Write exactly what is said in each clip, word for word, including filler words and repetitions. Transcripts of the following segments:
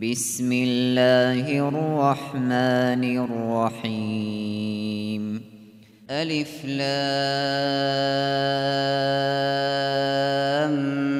بسم الله الرحمن الرحيم ألف لام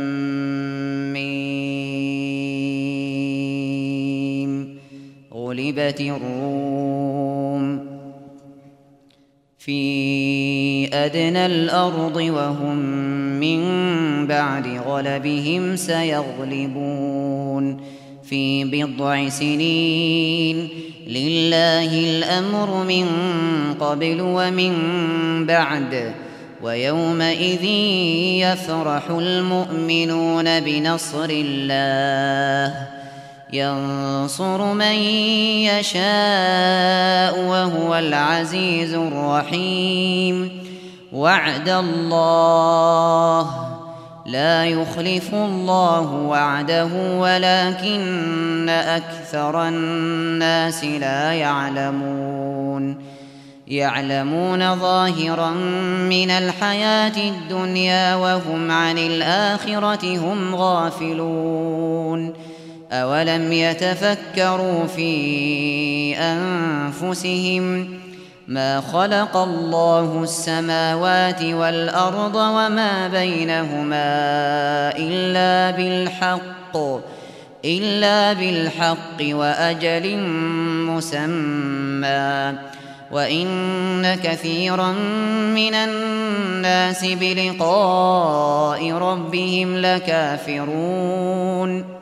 ميم غلبت الروم في أدنى الأرض وهم من بعد غلبهم سيغلبون في بضع سنين لله الأمر من قبل ومن بعد ويومئذ يفرح المؤمنون بنصر الله ينصر من يشاء وهو العزيز الرحيم وعد الله لا يخلف الله وعده ولكن أكثر الناس لا يعلمون يعلمون ظاهرا من الحياة الدنيا وهم عن الآخرة هم غافلون أولم يتفكروا في أنفسهم ما خلق الله السماوات والأرض وما بينهما إلا بالحق إلا بالحق وأجل مسمى وإن كثيرا من الناس بلقاء ربهم لكافرون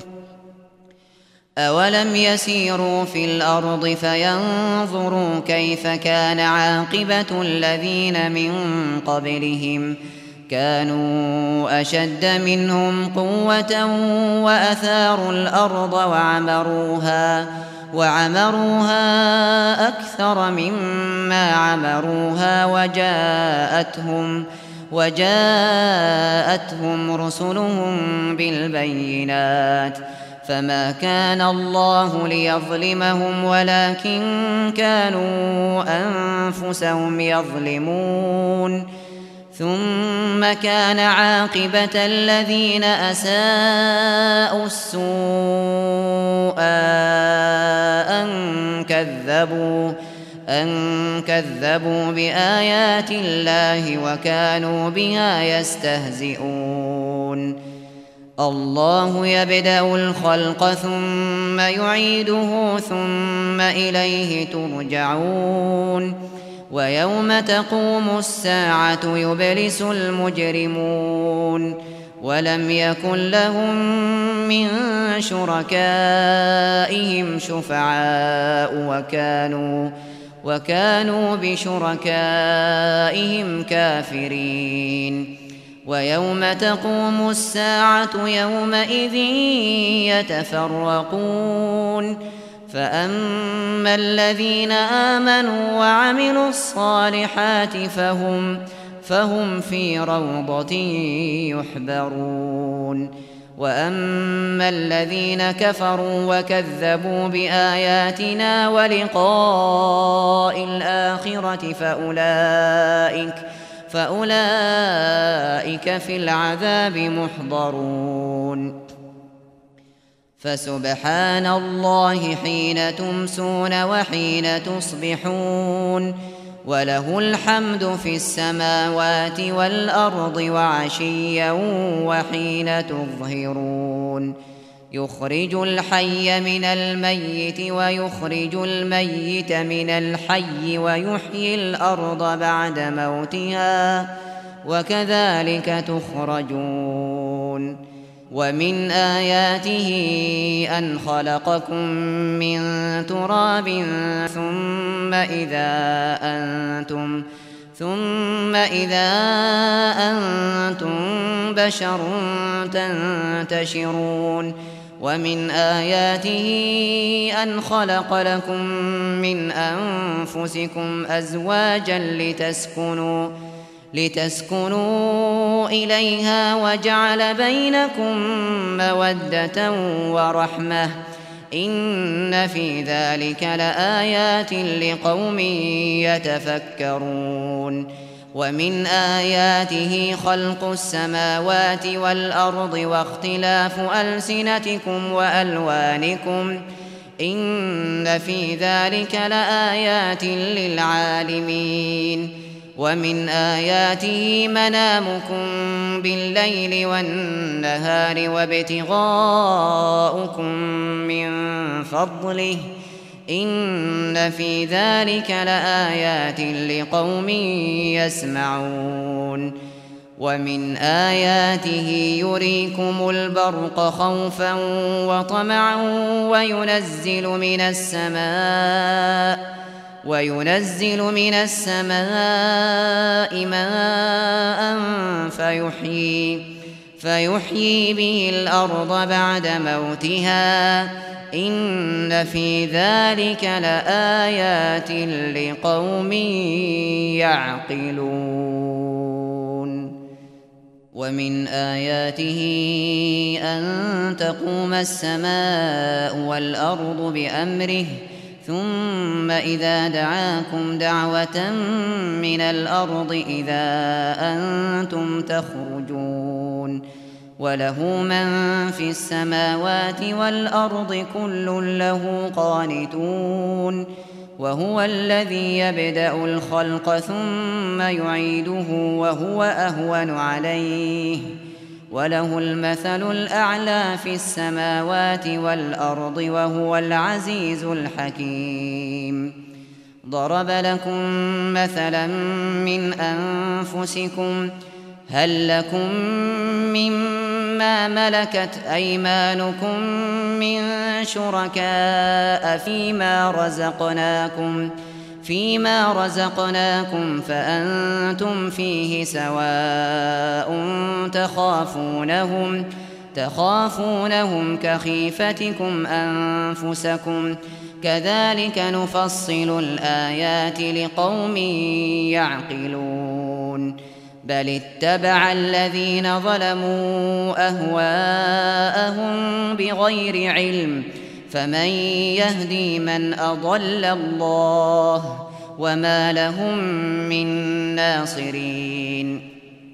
أولم يسيروا في الأرض فينظروا كيف كان عاقبة الذين من قبلهم كانوا أشد منهم قوة وأثاروا الأرض وعمروها وعمروها أكثر مما عمروها وجاءتهم وجاءتهم رسلهم بالبينات فما كان الله ليظلمهم ولكن كانوا أنفسهم يظلمون ثم كان عاقبة الذين أساءوا السوء أن كذبوا أن كذبوا بآيات الله وكانوا بها يستهزئون الله يبدأ الخلق ثم يعيده ثم إليه ترجعون ويوم تقوم الساعة يبلس المجرمون ولم يكن لهم من شركائهم شفعاء وكانوا وكانوا بشركائهم كافرين ويوم تقوم الساعة يومئذ يتفرقون فأما الذين آمنوا وعملوا الصالحات فهم, فهم في روضة يحبرون وأما الذين كفروا وكذبوا بآياتنا ولقاء الآخرة فأولئك فأولئك في العذاب محضرون فسبحان الله حين تمسون وحين تصبحون وله الحمد في السماوات والأرض وعشيا وحين تظهرون يخرج الحي من الميت ويخرج الميت من الحي ويحيي الأرض بعد موتها وكذلك تخرجون ومن آياته أن خلقكم من تراب ثم إذا أنتم ثم إذا أنتم بشر تنتشرون ومن آياته أن خلق لكم من أنفسكم أزواجا لتسكنوا لتسكنوا إليها وجعل بينكم مودة ورحمة إن في ذلك لآيات لقوم يتفكرون ومن آياته خلق السماوات والأرض واختلاف ألسنتكم وألوانكم إن في ذلك لآيات للعالمين ومن آياته منامكم بالليل والنهار وابتغاؤكم من فضله إن في ذلك لآيات لقوم يسمعون ومن آياته يريكم البرق خوفا وطمعا وينزل من السماء وينزل من السماء ماء فيحيي فيحيي به الأرض بعد موتها إن في ذلك لآيات لقوم يعقلون ومن آياته أن تقوم السماء والأرض بأمره ثم إذا دعاكم دعوة من الأرض إذا أنتم تخرجون وله من في السماوات والأرض كل له قانتون وهو الذي يبدأ الخلق ثم يعيده وهو أهون عليه وله المثل الأعلى في السماوات والأرض وهو العزيز الحكيم ضرب لكم مثلا من أنفسكم هل لكم مما ملكت أيمانكم من شركاء فيما رزقناكم فيما رزقناكم فأنتم فيه سواء تخافونهم تخافونهم كخيفتكم أنفسكم كذلك نفصل الآيات لقوم يعقلون بل اتبع الذين ظلموا أهواءهم بغير علم فمن يهدي من أضل الله وما لهم من ناصرين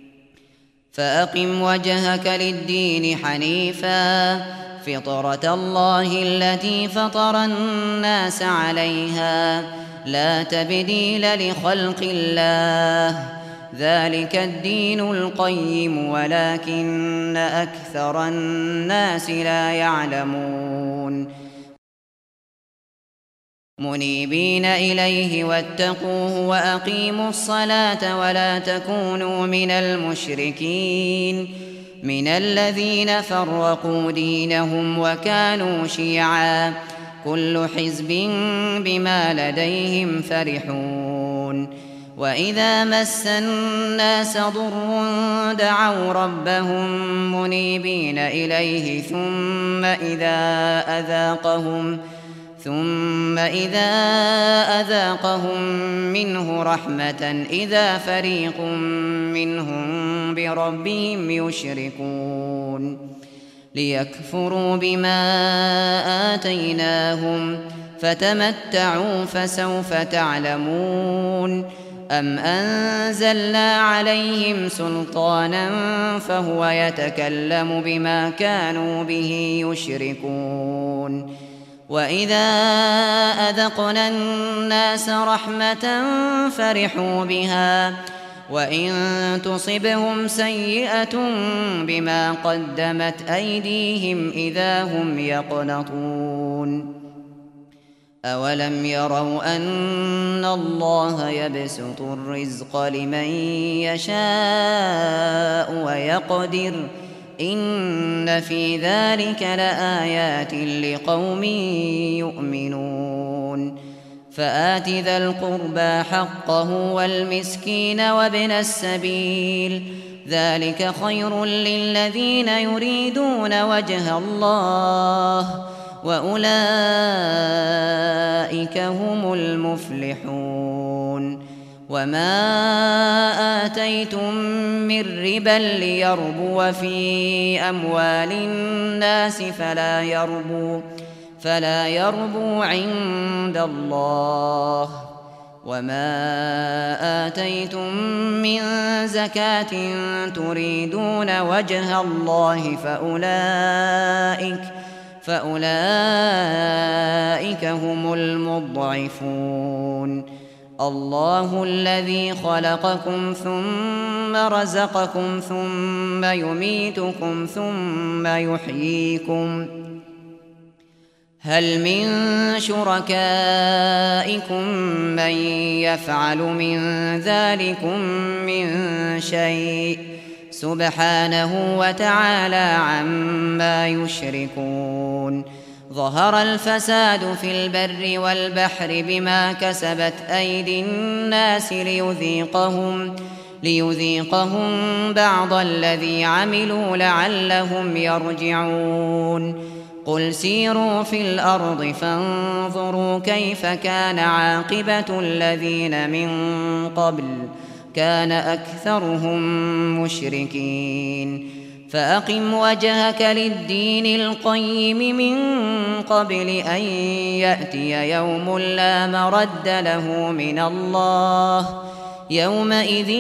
فأقم وجهك للدين حنيفا فطرة الله التي فطر الناس عليها لا تبديل لخلق الله ذلك الدين القيم ولكن أكثر الناس لا يعلمون منيبين إليه واتقوه وأقيموا الصلاة ولا تكونوا من المشركين من الذين فرقوا دينهم وكانوا شيعا كل حزب بما لديهم فرحون وإذا مس الناس ضر دعوا ربهم منيبين إليه ثم إذا أذاقهم ثم إذا أذاقهم منه رحمة إذا فريق منهم بربهم يشركون ليكفروا بما آتيناهم فتمتعوا فسوف تعلمون أم أنزلنا عليهم سلطانا فهو يتكلم بما كانوا به يشركون وإذا أذقنا الناس رحمة فرحوا بها وإن تصبهم سيئة بما قدمت أيديهم إذا هم يقنطون أولم يروا أن الله يبسط الرزق لمن يشاء ويقدر إن في ذلك لآيات لقوم يؤمنون فآت ذا القربى حقه والمسكين وابن السبيل ذلك خير للذين يريدون وجه الله وأولئك هم المفلحون وما آتيتم من ربا ليربو في أموال الناس فلا يربو فلا يربو عند الله وما آتيتم من زكاة تريدون وجه الله فأولئك فأولئك هم المضعفون. الله الذي خلقكم ثم رزقكم ثم يميتكم ثم يحييكم. هل من شركائكم من يفعل من ذلكم من شيء؟ سبحانه وتعالى عما يشركون. ظهر الفساد في البر والبحر بما كسبت أيدي الناس ليذيقهم ليذيقهم بعض الذي عملوا لعلهم يرجعون. قل سيروا في الأرض فانظروا كيف كان عاقبة الذين من قبل كان أكثرهم مشركين. فأقم وجهك للدين القيم من قبل أن يأتي يوم لا مرد له من الله يومئذ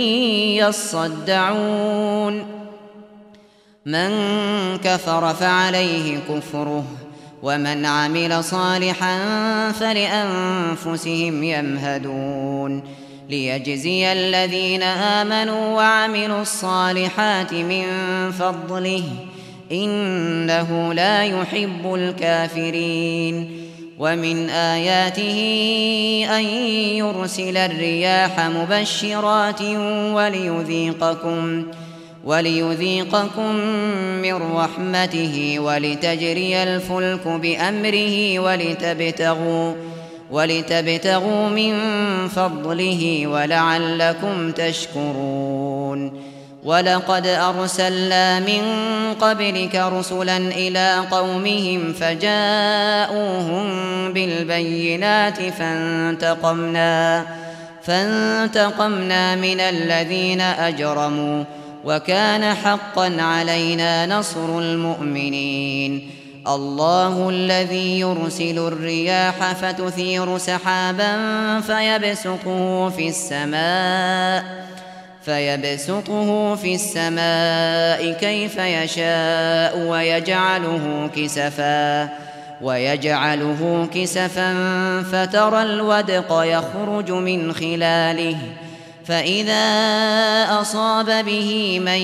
يصدعون. من كفر فعليه كفره ومن عمل صالحا فلأنفسهم يمهدون. ليجزي الذين آمنوا وعملوا الصالحات من فضله إنه لا يحب الكافرين. ومن آياته أن يرسل الرياح مبشرات وليذيقكم وليذيقكم من رحمته ولتجري الفلك بأمره ولتبتغوا ولتبتغوا من فضله ولعلكم تشكرون. ولقد أرسلنا من قبلك رسلا إلى قومهم فجاءوهم بالبينات فانتقمنا فانتقمنا من الذين أجرموا وكان حقا علينا نصر المؤمنين. الله الذي يرسل الرياح فتثير سحابا فيبسطه في السماء فيبسطه في السماء كيف يشاء ويجعله كسفا ويجعله كسفا فترى الودق يخرج من خلاله فإذا أصاب به من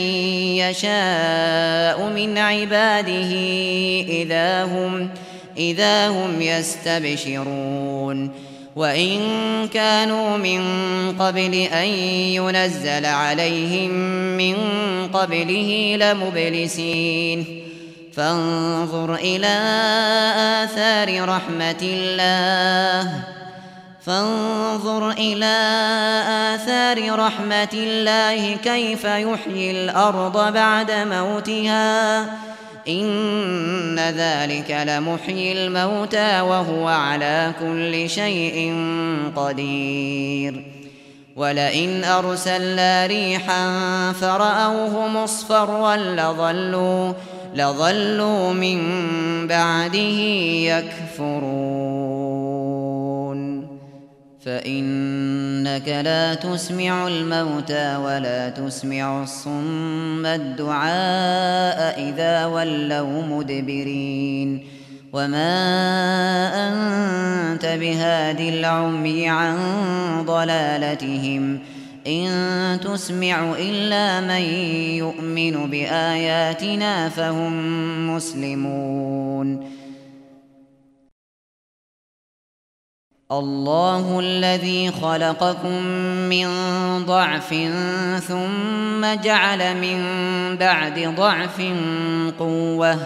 يشاء من عباده إذا هم, إذا هم يستبشرون. وإن كانوا من قبل أن ينزل عليهم من قبله لمبلسين. فانظر إلى آثار رحمة الله فانظر إلى آثار رحمة الله كيف يحيي الأرض بعد موتها إن ذلك لمحيي الموتى وهو على كل شيء قدير. ولئن أرسلنا ريحا فرأوه مصفرا لظلوا, لظلوا من بعده يكفرون. فإنك لا تسمع الموتى ولا تسمع الصم الدعاء إذا ولوا مدبرين. وما أنت بهاد العمي عن ضلالتهم إن تسمع إلا من يؤمن بآياتنا فهم مسلمون. الله الذي خلقكم من ضعف ثم جعل من بعد ضعف قوة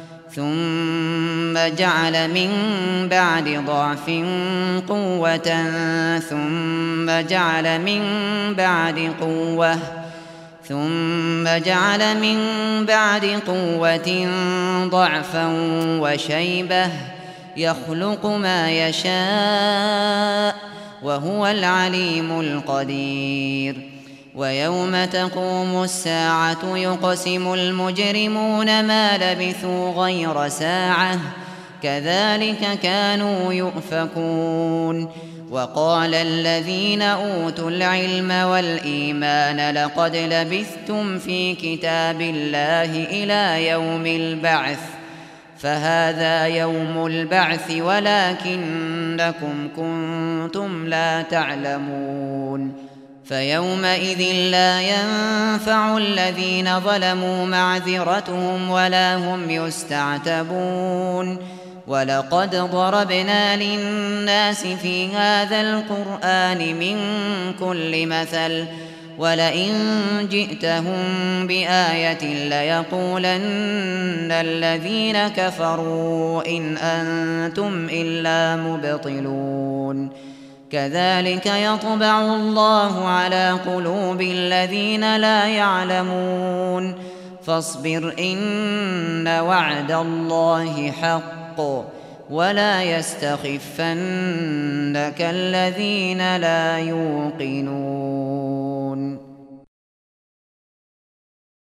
ثم جعل من بعد ضعف قوة ثم جعل من بعد قوة ثم جعل من بعد قوة ضعفا وشيبة يخلق ما يشاء وهو العليم القدير. ويوم تقوم الساعة يقسم المجرمون ما لبثوا غير ساعة كذلك كانوا يؤفكون. وقال الذين أوتوا العلم والإيمان لقد لبثتم في كتاب الله إلى يوم البعث فهذا يوم البعث ولكنكم كنتم لا تعلمون فيومئذ لا ينفع الذين ظلموا معذرتهم ولا هم يستعتبون ولقد ضربنا للناس في هذا القرآن من كل مثل ولئن جئتهم بآية ليقولن الذين كفروا إن أنتم إلا مبطلون كذلك يطبع الله على قلوب الذين لا يعلمون فاصبر إن وعد الله حق ولا يستخفنك الذين لا يوقنون